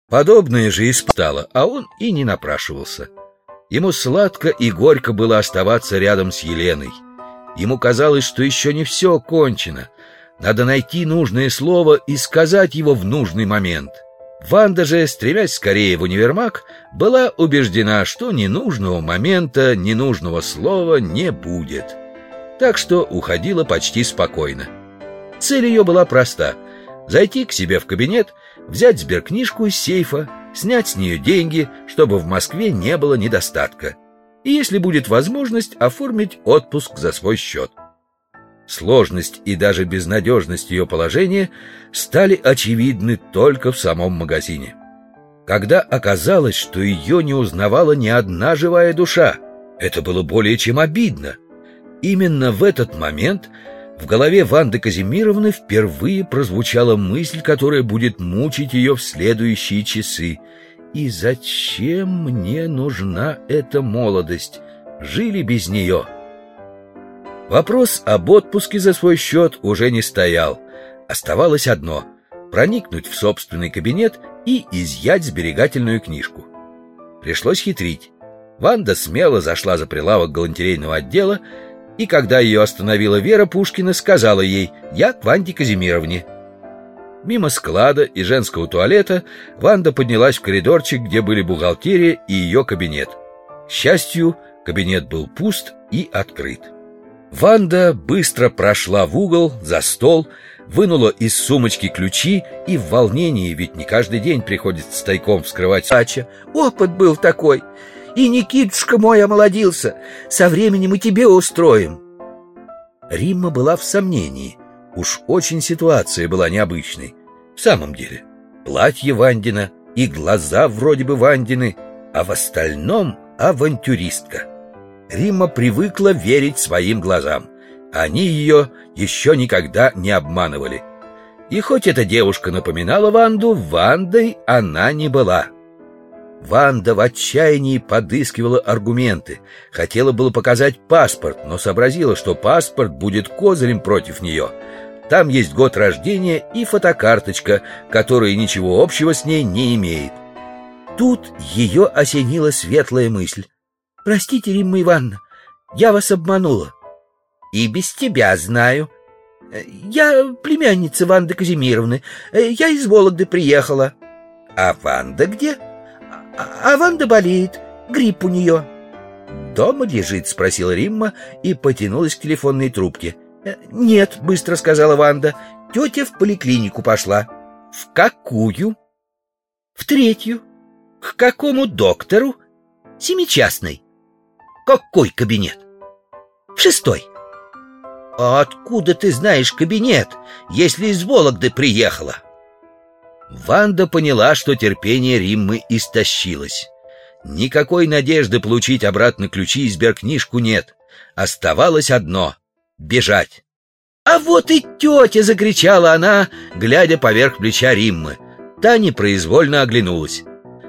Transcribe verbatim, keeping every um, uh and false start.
Подобное же и стало, а он и не напрашивался. Ему сладко и горько было оставаться рядом с Еленой. Ему казалось, что еще не все кончено. Надо найти нужное слово и сказать его в нужный момент. Ванда же, стремясь скорее в универмаг, была убеждена, что ненужного момента, ненужного слова не будет. Так что уходила почти спокойно. Цель ее была проста: зайти к себе в кабинет, взять сберкнижку из сейфа, снять с нее деньги, чтобы в Москве не было недостатка, и, если будет возможность, оформить отпуск за свой счет. Сложность и даже безнадежность ее положения стали очевидны только в самом магазине. Когда оказалось, что ее не узнавала ни одна живая душа, это было более чем обидно. Именно в этот момент в голове Ванды Казимировны впервые прозвучала мысль, которая будет мучить ее в следующие часы. И зачем мне нужна эта молодость? Жили без нее. Вопрос об отпуске за свой счет уже не стоял. Оставалось одно — проникнуть в собственный кабинет и изъять сберегательную книжку. Пришлось хитрить. Ванда смело зашла за прилавок галантерейного отдела, и когда ее остановила Вера Пушкина, сказала ей: «Я к Ванде Казимировне». Мимо склада и женского туалета Ванда поднялась в коридорчик, где были бухгалтерия и ее кабинет. К счастью, кабинет был пуст и открыт. Ванда быстро прошла в угол, за стол, вынула из сумочки ключи и в волнении, ведь не каждый день приходится тайком вскрывать. Ача, опыт был такой. И Никитушка мой омолодился. Со временем и тебе устроим. Римма была в сомнении. Уж очень ситуация была необычной. В самом деле, платье Вандина и глаза вроде бы Вандины, а в остальном авантюристка. Римма привыкла верить своим глазам. Они ее еще никогда не обманывали. И хоть эта девушка напоминала Ванду, Вандой она не была. Ванда в отчаянии подыскивала аргументы. Хотела было показать паспорт, но сообразила, что паспорт будет козырем против нее. Там есть год рождения и фотокарточка, которая ничего общего с ней не имеет. Тут ее осенила светлая мысль. «Простите, Римма Ивановна, я вас обманула». «И без тебя знаю». «Я племянница Ванды Казимировны. Я из Вологды приехала». «А Ванда где?» А, а Ванда болеет. Грипп у нее». «Дома лежит?» — спросила Римма и потянулась к телефонной трубке. «Нет», — быстро сказала Ванда. «Тетя в поликлинику пошла». «В какую?» «В третью». «К какому доктору?» «Семичастный». «Какой кабинет?» «В шестой». «А откуда ты знаешь кабинет, если из Вологды приехала?» Ванда поняла, что терпение Риммы истощилось. Никакой надежды получить обратно ключи и сберкнижку нет. Оставалось одно — бежать. «А вот и тетя!» — закричала она, глядя поверх плеча Риммы. Та непроизвольно оглянулась.